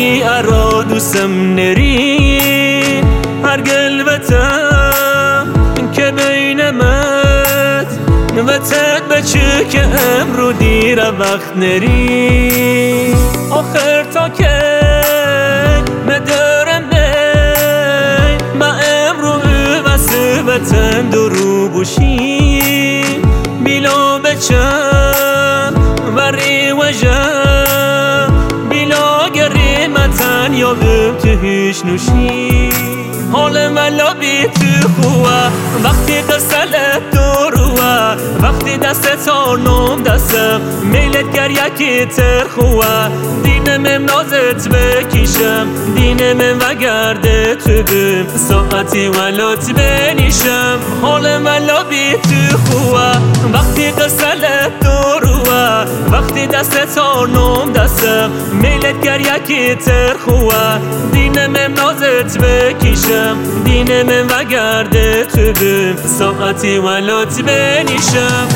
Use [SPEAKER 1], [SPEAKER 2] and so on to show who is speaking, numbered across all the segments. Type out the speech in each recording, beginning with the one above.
[SPEAKER 1] بی ارادوسم نری هر قلبتم که بینمت وتت بچه که امرو دیر وقت نری آخر تا که مدارم نی با امرو واسه وطن درو بوشی بیلو بچم وری وجم بیلا گری متن یا تو هیچ نوشی حال ملا بی تو خواه وقتی قصلت دروه وقتی دست تانم دستم میلت گر یکی تر خواه دینم نازت بکیشم دینم وگرده تو بیم ساعتی ولات بنیشم حال ملا بی تو خواه وقتی قصلت دروه وقتی دست تانم دستم میلت گر یکی تر خواه دینم نازت بکیشم دینم وگرده تو بیم ساعتی ولات بنیشم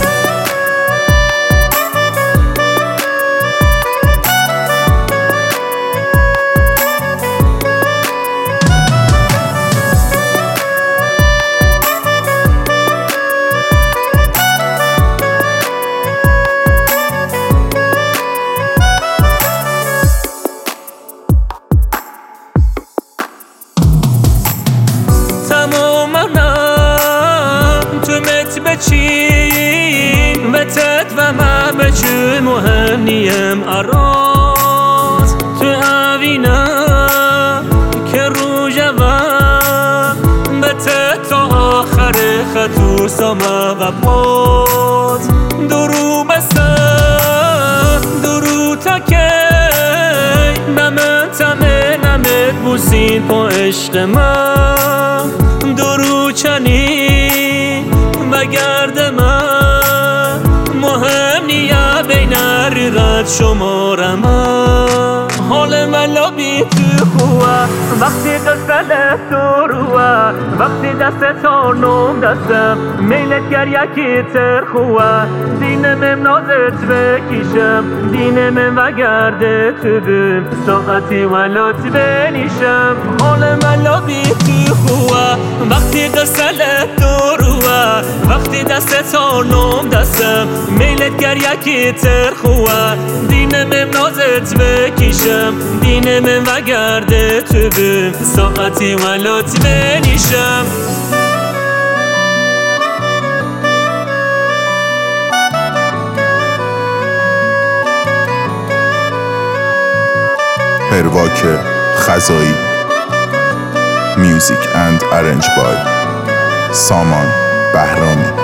[SPEAKER 1] بچین وتت و ما بچه مهم نیم اراز تو اوینا که رو جوام وتت تا آخر خطو سما و باز درو بسم درو تا که نمت تمه نمت بوسین پا عشق من درو چنین وگرد من مهم نیا بین رد شمارم حال ملا بی تو خواه وقتی قصلت دروه وقتی دست تانم دستم میلت گر یکی تر خواه دینم نازت بکیشم دینم وگرده تو بیم ساعتی ولات بنیشم حال ملا بی تو خواه وقتی قصلت دروه وقتی دست تانم دستم میلت گر یکی تر خواه دینم نازت بکیشم دینم وگرده تو بیم ساعتی ولات بنیشم
[SPEAKER 2] پرواک خزایی Music and Arranged by سامان بهرامی